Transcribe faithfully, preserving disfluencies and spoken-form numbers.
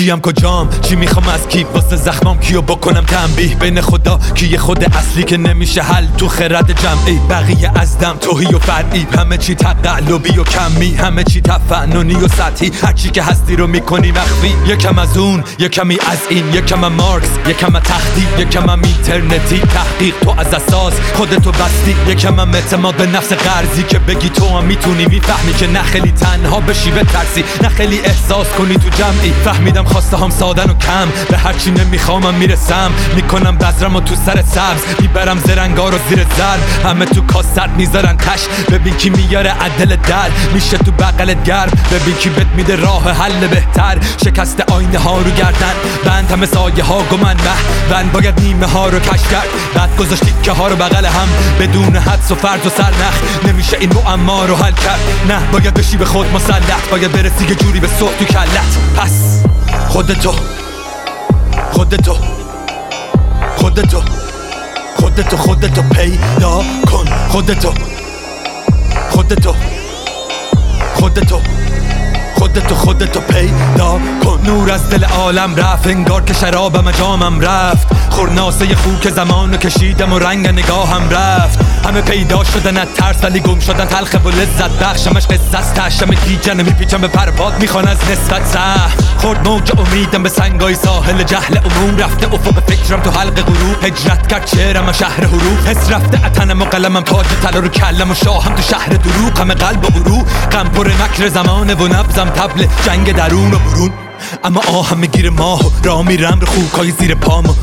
کیم کجام، چی میخوام از کی، واسه زخمام کیو بکنم تنبیه، بین خدا کیه خود اصلی که نمیشه حل تو خرد جمعی، بقیه از دم توهی و فرعی، همه چی تقلبی و کمی، همه چی تفننی و سطحی، هرچی که هستی رو میکنی مخفی، یکم از اون یکمی از این، یکم از مارکس یکم از تختی، یکم از اینترنتی تحقیق، تو از اساس خودتو بستی، یکم از اعتماد به نفس قرضی که بگی تو هم میتونی، میفهمی که نه خیلی تنها بشی بترسی، نه خیلی احساس کنی تو جمعی، فهمیدم خواسته هم سادن و کم، به هرچی نمیخوامم میرسم، میکنم بذرم و تو سر سبز، میبرم زرنگار و زیر ضرب، همه تو کاست میذارن تش، ببین کی میاره عدل در، میشه تو بغلت گرم، ببین کی بهت میده راه حل بهتر، شکست آینه ها رو گردن بند، همه سایه ها گمن به بند، باید نیمه ها رو کش کرد، بعد گذاشت تیکه ها رو بغل هم، بدون حدس و فرض و سرنخ، نمیشه این معما رو حل کرد، نه باید بشی به خود مسلط، باید برسی یه جوری به صبح تو کلت، پس خودتو خودتو خودتو خودتو خودتو پیدا کن، خودتو خودتو خودتو خودتو خودتو پیدا کن، نور از دل عالم رفت، انگار که شرابم جامم رفت، خورناسه خوک زمانو کشیدم و رنگ نگاهم رفت، همه پیدا شدن از ترس ولی گم شدن تلخ و لذت بخش، همش قصه است تشم گیجن میپیچم به پرپاد، میخوان از نسبت سه خورد موج امیدم به سنگای ساحل جهل عموم، رفته افق فکرم تو حلق غروب، هجرت کرد چهرم از شهر حروف، حس رفته اتنم و قلمم تاج طلا رو کلم و شاهم تو شهر دروغ، همه قلب و برو غم پر مکر زمانه و نبزم تبل جنگ درون و برون، اما آهم میگیره ماه را میرم رو خوکای زیر پامو،